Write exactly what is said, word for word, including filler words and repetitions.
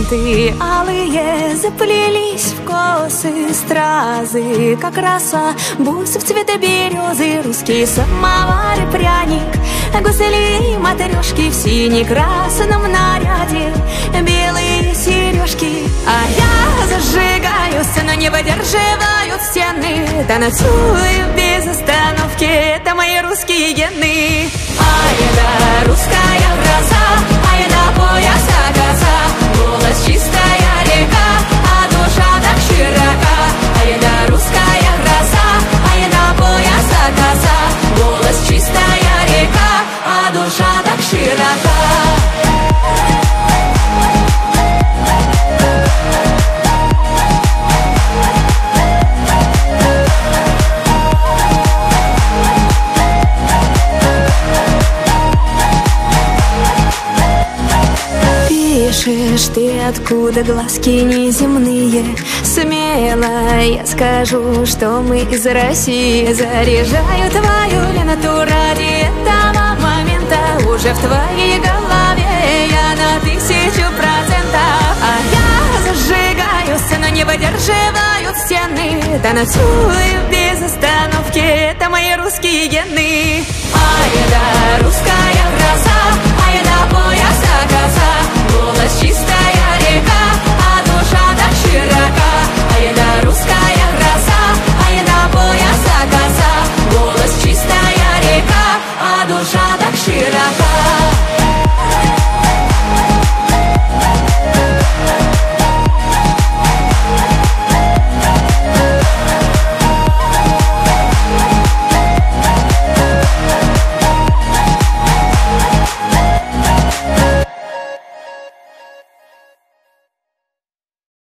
ленты алые заплелись в косы стразы, как роса, бусы в цвета березы, русский самовар и пряник, гусли и матрешки в сине-красном наряде, белые сережки. А я зажигаюсь, но не выдерживают стены, танцую без остановки, это мои русские гены. Ай да русская гроза, ай до пояса коса, голос чистая река, а душа так широка. Ай да русская гроза, ай до пояса коса, голос чистая река, а душа так широка. Пишешь ты, откуда глазки неземные, смело я скажу, что мы из России. Заряжаю твою ленту ради этого момента, уже в твоей голове я на тысячу процентов. А я зажигаюсь, но не выдерживают стены, танцую без остановки, это мои русские гены. Ай да русская гроза, ай да пояса коса, голос чистая